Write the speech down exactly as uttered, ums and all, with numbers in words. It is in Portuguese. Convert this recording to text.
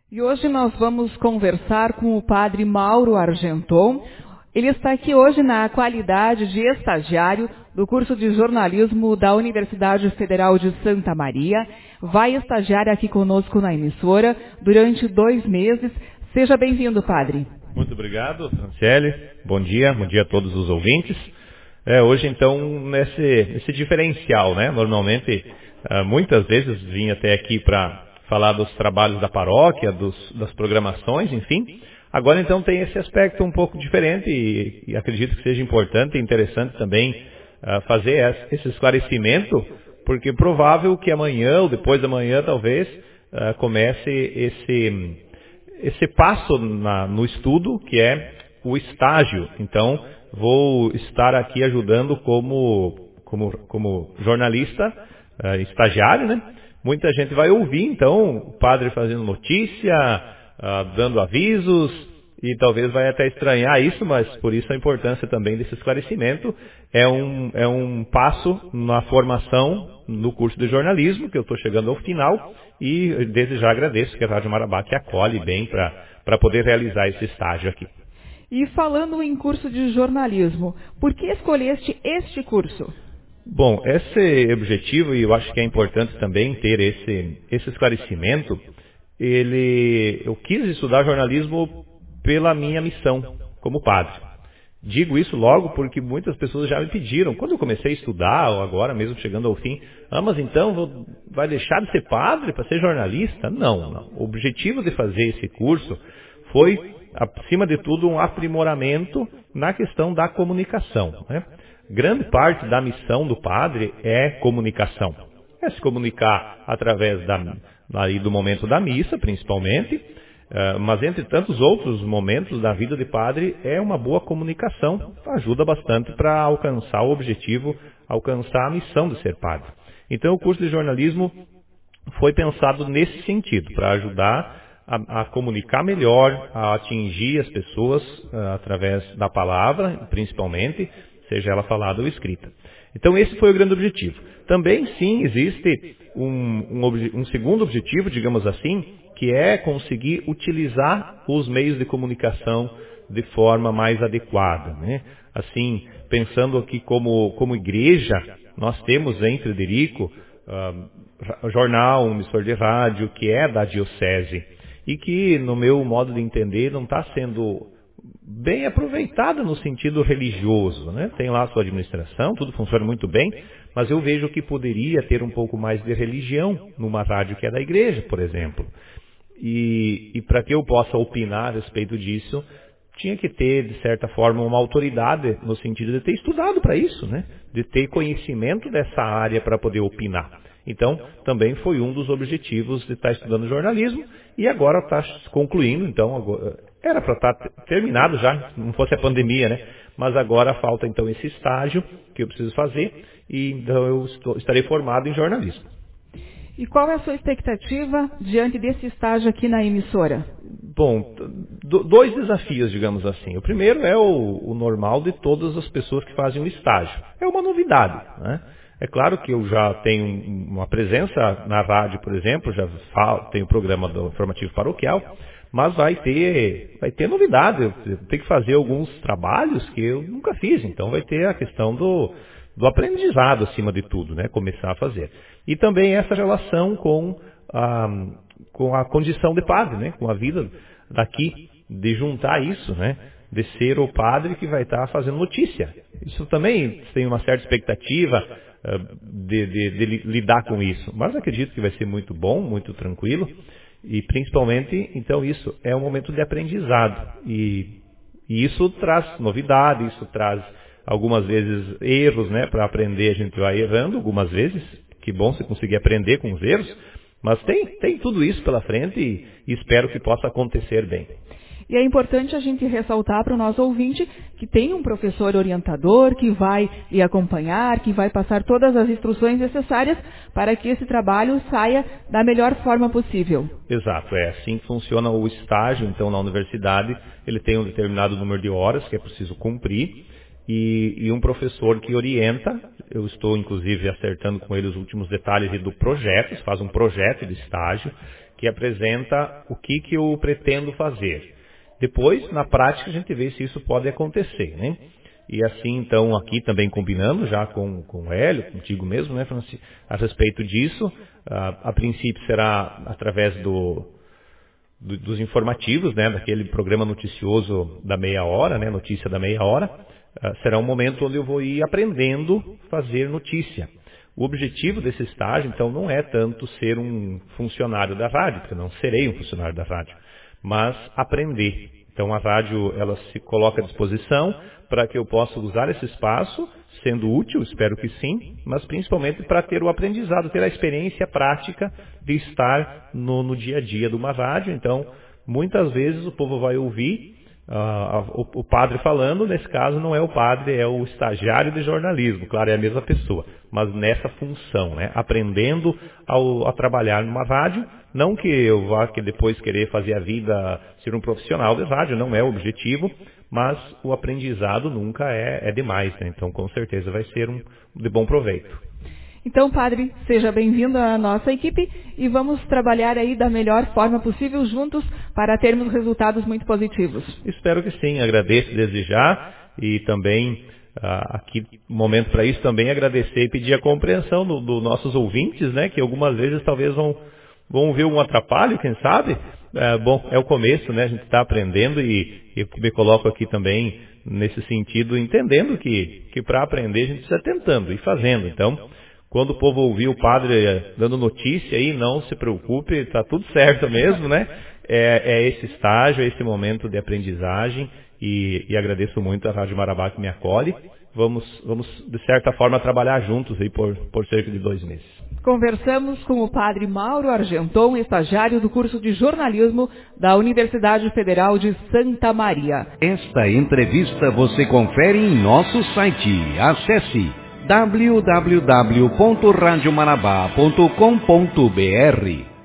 E hoje nós vamos conversar com o padre Mauro Argenton. Ele está aqui hoje na qualidade de estagiário do curso de jornalismo da Universidade Federal de Santa Maria. Vai estagiar aqui conosco na emissora durante dois meses. Seja bem-vindo, padre. Muito obrigado, Franciele. Bom dia, bom dia a todos os ouvintes. É, hoje, então, nesse, nesse diferencial, né? Normalmente, muitas vezes vim até aqui para falar dos trabalhos da paróquia, dos, das programações, enfim. Agora, então, tem esse aspecto um pouco diferente e, e acredito que seja importante e interessante também uh, fazer esse esclarecimento, porque é provável que amanhã ou depois da manhã, talvez, uh, comece esse, esse passo na, no estudo, que é o estágio. Então, vou estar aqui ajudando como, como, como jornalista, uh, estagiário, né? Muita gente vai ouvir, então, o padre fazendo notícia, ah, dando avisos, e talvez vai até estranhar isso, mas por isso a importância também desse esclarecimento. É um, é um passo na formação no curso de jornalismo, que eu estou chegando ao final, e desde já agradeço que a Rádio Marabá que acolhe bem para poder realizar esse estágio aqui. E falando em curso de jornalismo, por que escolheste este curso? Bom, esse objetivo, e eu acho que é importante também ter esse, esse esclarecimento, ele, eu quis estudar jornalismo pela minha missão como padre. Digo isso logo porque muitas pessoas já me pediram, quando eu comecei a estudar, ou agora mesmo chegando ao fim, ah, mas então vou, vai deixar de ser padre para ser jornalista? Não, não. O objetivo de fazer esse curso foi, acima de tudo, um aprimoramento na questão da comunicação, né? Grande parte da missão do padre é comunicação. É se comunicar através da, aí do momento da missa, principalmente, mas entre tantos outros momentos da vida de padre, é uma boa comunicação. Ajuda bastante para alcançar o objetivo, alcançar a missão de ser padre. Então o curso de jornalismo foi pensado nesse sentido, para ajudar a, a comunicar melhor, a atingir as pessoas uh, através da palavra, principalmente, seja ela falada ou escrita. Então esse foi o grande objetivo. Também sim existe um, um, um segundo objetivo, digamos assim, que é conseguir utilizar os meios de comunicação de forma mais adequada, né? Assim, pensando aqui como, como igreja, nós temos em Frederico uh, jornal, um emissor de rádio que é da diocese e que, no meu modo de entender, não está sendo bem aproveitada no sentido religioso, né? Tem lá a sua administração, tudo funciona muito bem, mas eu vejo que poderia ter um pouco mais de religião numa rádio que é da igreja, por exemplo. E, e para que eu possa opinar a respeito disso, tinha que ter, de certa forma, uma autoridade no sentido de ter estudado para isso, né? De ter conhecimento dessa área para poder opinar. Então, também foi um dos objetivos de estar estudando jornalismo e agora está concluindo, então, agora, era para estar terminado já, não fosse a pandemia, né? Mas agora falta então esse estágio que eu preciso fazer e então eu estou, estarei formado em jornalismo. E qual é a sua expectativa diante desse estágio aqui na emissora? Bom, do, dois desafios, digamos assim. O primeiro é o, o normal de todas as pessoas que fazem o estágio. É uma novidade, né? É claro que eu já tenho uma presença na rádio, por exemplo, já falo, tenho o programa do informativo paroquial, mas vai ter, vai ter novidade. Eu tenho que fazer alguns trabalhos que eu nunca fiz, então vai ter a questão do, do aprendizado acima de tudo, né? Começar a fazer. E também essa relação com a, com a condição de padre, né? Com a vida daqui, de juntar isso, né? De ser o padre que vai estar fazendo notícia. Isso também tem uma certa expectativa de, de, de lidar com isso, mas acredito que vai ser muito bom, muito tranquilo. E principalmente, então, isso é um momento de aprendizado. E, e isso traz novidade, isso traz algumas vezes erros, né? Para aprender a gente vai errando algumas vezes. Que bom você conseguir aprender com os erros. Mas tem, tem tudo isso pela frente e, e espero que possa acontecer bem. E é importante a gente ressaltar para o nosso ouvinte que tem um professor orientador que vai lhe acompanhar, que vai passar todas as instruções necessárias para que esse trabalho saia da melhor forma possível. Exato, é assim que funciona o estágio. Então, na universidade, ele tem um determinado número de horas que é preciso cumprir e, e um professor que orienta. Eu estou, inclusive, acertando com ele os últimos detalhes do projeto, faz um projeto de estágio que apresenta o que, que eu pretendo fazer. Depois, na prática, a gente vê se isso pode acontecer, né? E assim, então, aqui também combinando já com, com o Hélio, contigo mesmo, né, Francisco, a respeito disso, a, a princípio será através do, do, dos informativos, né, daquele programa noticioso da meia hora, né, notícia da meia hora, uh, será um momento onde eu vou ir aprendendo a fazer notícia. O objetivo desse estágio, então, não é tanto ser um funcionário da rádio, porque eu não serei um funcionário da rádio, mas aprender. Então a rádio ela se coloca à disposição para que eu possa usar esse espaço, sendo útil, espero que sim, mas principalmente para ter o aprendizado, ter a experiência prática de estar no, no dia a dia de uma rádio. Então, muitas vezes o povo vai ouvir uh, o, o padre falando, nesse caso não é o padre, é o estagiário de jornalismo, claro, é a mesma pessoa, mas nessa função, né? Aprendendo ao, a trabalhar numa rádio. Não que eu vá que depois querer fazer a vida, ser um profissional de rádio, não é o objetivo, mas o aprendizado nunca é, é demais, né? Então, com certeza vai ser um de bom proveito. Então, padre, seja bem-vindo à nossa equipe e vamos trabalhar aí da melhor forma possível juntos para termos resultados muito positivos. Espero que sim, agradeço desde já e também uh, aqui, momento para isso, também agradecer e pedir a compreensão dos do nossos ouvintes, né? Que algumas vezes talvez vão Vão ver um atrapalho, quem sabe? É, bom, é o começo, né? A gente está aprendendo e eu me coloco aqui também nesse sentido, entendendo que, que para aprender a gente precisa tentando e fazendo. Então, quando o povo ouvir o padre dando notícia aí, não se preocupe, está tudo certo mesmo, né? É, é esse estágio, é esse momento de aprendizagem e, e agradeço muito a Rádio Marabá que me acolhe. Vamos, vamos, de certa forma, trabalhar juntos aí por, por cerca de dois meses. Conversamos com o padre Mauro Argenton, estagiário do curso de jornalismo da Universidade Federal de Santa Maria. Esta entrevista você confere em nosso site. Acesse w w w ponto radio marabá ponto com ponto b r.